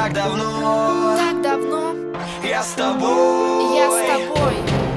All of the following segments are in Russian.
Так давно я с тобой. Я с тобой.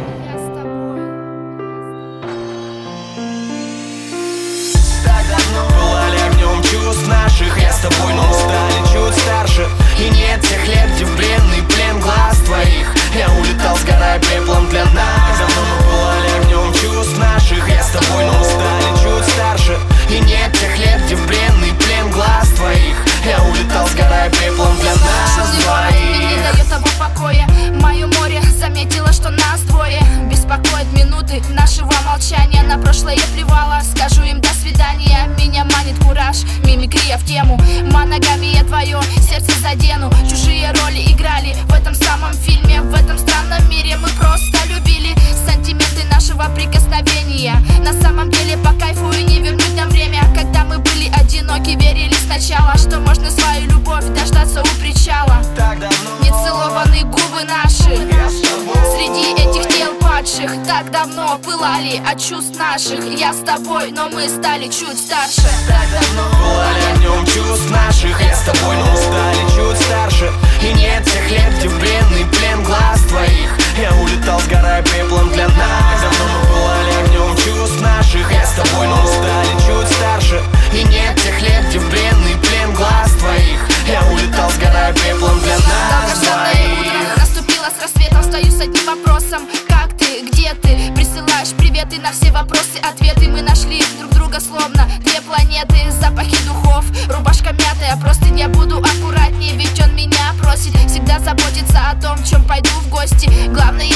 Так давно пылали огнем чувств наших. Я с тобой, но мы стали чуть старше. И нет тех лет, где в бренный плен глаз твоих я улетал, сгорая пеплом для нас. Давно мы пылали огнем чувств наших. Я с тобой, но мы стали чуть старше. И нет тех лет, где в бренный плен глаз твоих я улетал, сгорая пеплом для нас Мне не двоих. дает того покоя. Мое море заметила, что нас двое. Беспокоит минуты нашего молчания. На прошлое плевала, скажу им до свидания. Меня манит кураж, мимикрия в тему. Моногамия твое, сердце задену. Чужие роли играли в этом самом фильме. В этом странном мире мы просто любили сантименты нашего прикосновения. На самом деле по кайфу и не вернуть нам время. Когда мы были одиноки, верили сначала, что можно свою любовь дождаться у причала. Так давно Нецелованные губы наши я с тобой. среди этих тел падших. Так давно пылали от чувств наших. Я с тобой, но мы стали чуть старше. Так давно пылали огнем чувств наших. Я с тобой, но мы стали чуть старше. И нет тех лет, где в бренный плен глаз твоих я улетал, сгорая пеплом для нас. Давно мы пылали огнем чувств наших. Я с тобой, но мы стали чуть старше. И нет тех лет, где в бренный плен глаз твоих я улетал, сгорая пеплом для нас Долгожданное двоих. утро наступило с рассветом. Стою с одним вопросом: как ты, где ты? Присылаешь приветы на все вопросы, ответы. Мы нашли друг друга словно две планеты. Запахи духов, рубашка мятая. Просто я буду аккуратнее, ведь он меня просит всегда заботиться о том, чем пойду в гости. Главное